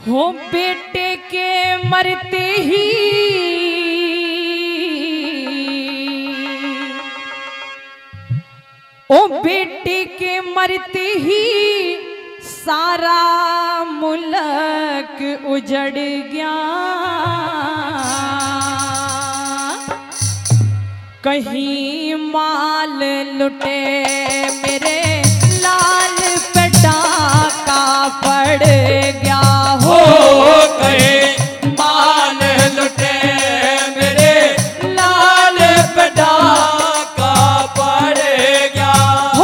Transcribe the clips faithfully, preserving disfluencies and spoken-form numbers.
हो बेटे के मरते ही ओ बेटे के मरते ही सारा मुल्क उजड़ गया। कहीं माल लुटे मेरे लाल पे डाका पड़ गया। हो कहीं माल लुटे मेरे लाल पे डाका पड़ गया। हो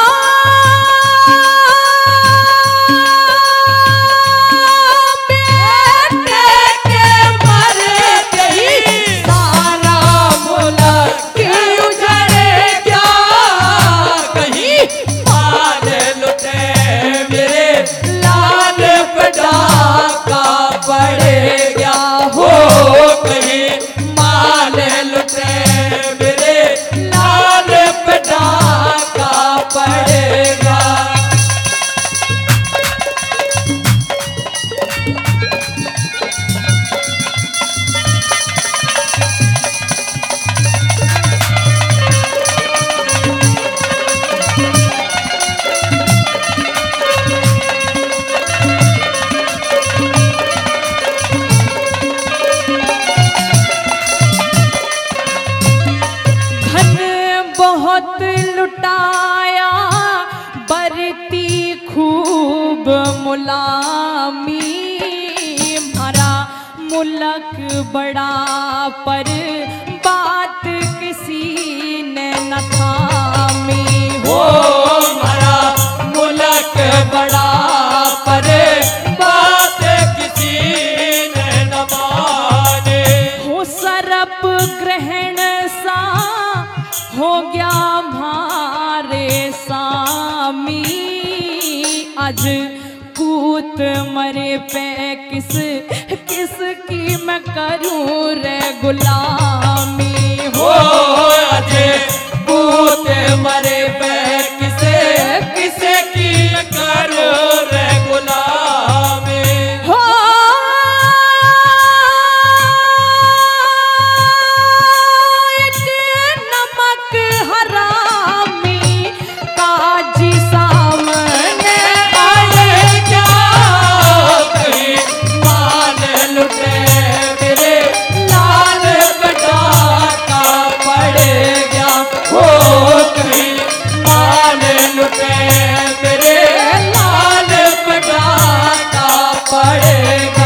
बेटे के मरते ही सारा मुल्क उजड़ गया। कहीं माल लुटे मेरे लाल पे डाका पड़ गया। हो कहीं माल लुटे मेरे लाल पे डाका पड़ गया। धन बहुत लुटाया बरती खूब मुलामी। भरा मुल्क बड़ा पर बात किसी ने न थामी। वो हमारा मुल्क बड़ा पर बात किसी ने न माने। हो सरप ग्रहण सा हो गया भारे सामी। आज पूत मरे पे किस किस की मैं करूं रे गुलामी। हो अजे पूत मरे पे किसे किसे की करो रे गुलामी। हो एक नमक हरामी काजी सामने आए क्या कहीं माल लुटे मेरे लाल पे डाका पड़ गया। हो कहीं माल लुटे मेरे लाल पे डाका पड़ गया।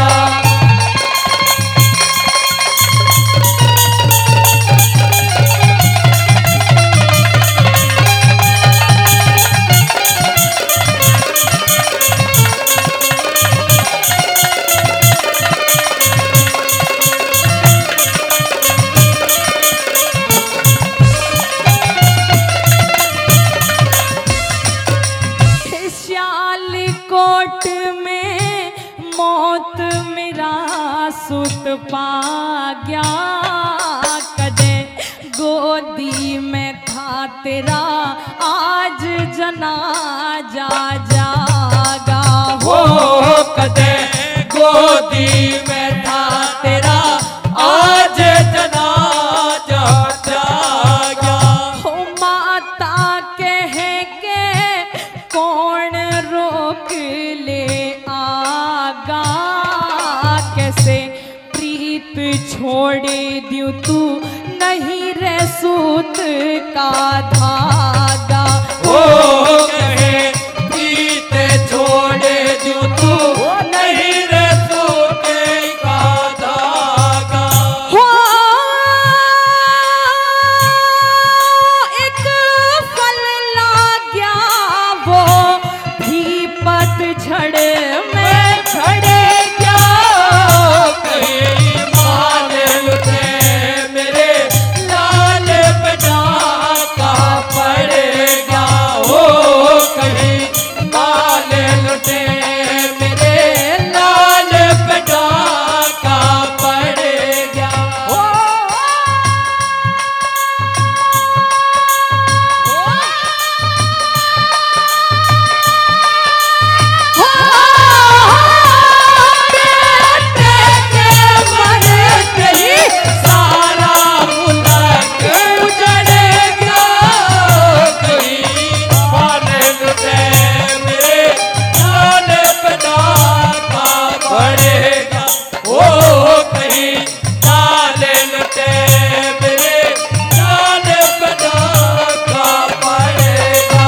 सियालकोट में मौत मेरा सुत पा गया। कदे गोदी में था तेरा आज जनाजा जागा। हो कदे गोदी में था तेरा आज जनाजा जागा। हो माता कह के कौन रोक ले आगा। कैसे प्रीत छोड़े दियो तू नहीं रे सूत का धागा। हो कहे प्रीत छोड़े जो तू नहीं रे सूते का धागा। हो एक फल ला गया वो भी पतझड़ में छड़े क्या कहीं माल लुटे मेरे लाल पे डाका पड़ गया। हो कहीं पड़ेगा। ओ कहीं लाल लुटे मेरे लाल पे डाका पड़ेगा।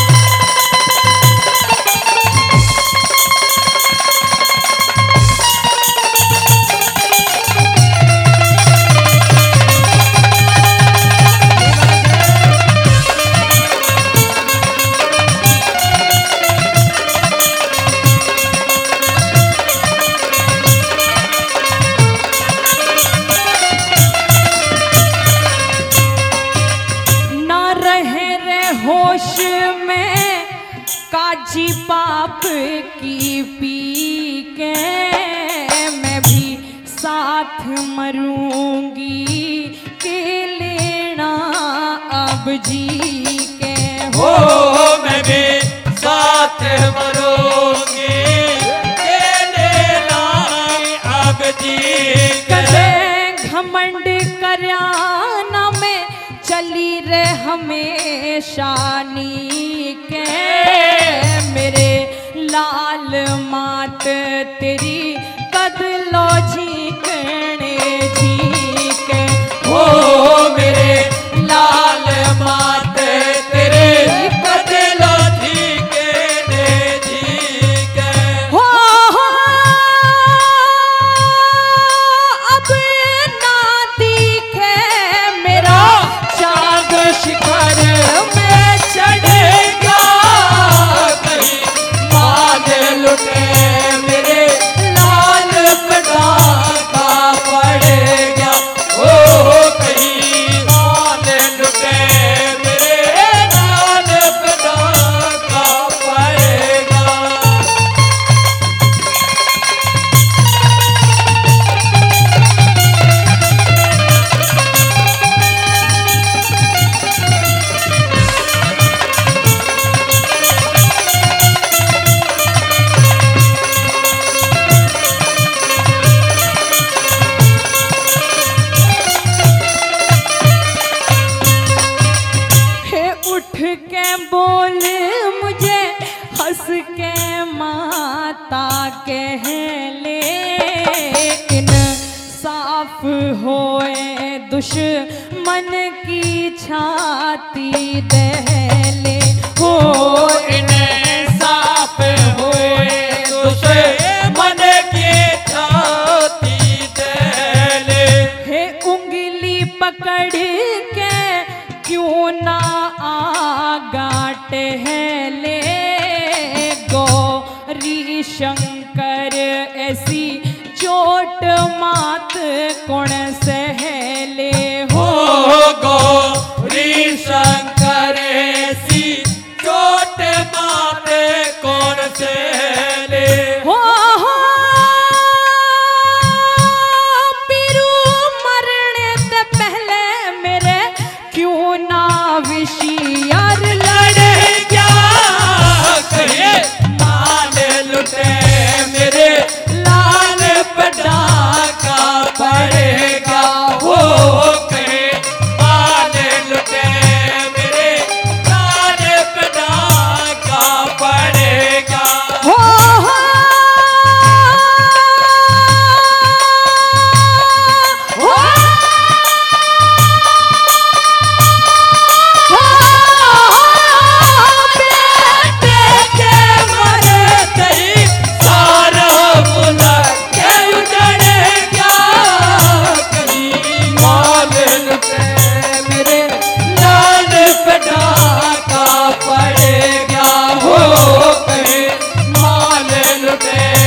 ना रहे रे होश में काजी पाप की पी के मैं भी साथ मरूंगी के लेना अब जी के हो मैं भी साथ मरूंगी के लेना अब जी कदे घमंड करयाना में चली रे हमेशा नी के मेरे लाल मात तेरी कदलो झीकने झीके हो मेरे लाल मात तेरे बदलो झीके ने झीके। हो हो, अब ना दिखे मेरा चाँद शिखर में चढ़ेगा कहीं माल लुटे मेरे लाल पे डाका पड़ेगा। ओ कहीं माल लुटे मेरे लाल पे डाका पड़ेगा। हे उठ के बोल मुझे हंस के माता कह ले इन साफ होए दुश्मन की छाती दहले हो इन्हें साफ हुए दुश्मन की छाती दहले। हे उंगली पकड़ के क्यों ना आगा टहले गौरी शंकर ऐसी चोट मात कौन सहले हो हो गौरी शंकर ऐसी चोट माते कौन से ले। हो हो पीरू मरने से पहले मेरे क्यों ना विशियार लड़े क्या कहे माल लुटे मेरे लाल पे डाका पड़ेगा। हो कहे माल लुटे मेरे लाल पे डाका पड़ेगा। हो हो हो बेटे के मरते ही सारा मुला के उजड़े क्या कहीं माल लुटे मेरे लाल पे डाका पड़ेगा। हो कहीं माल लुटे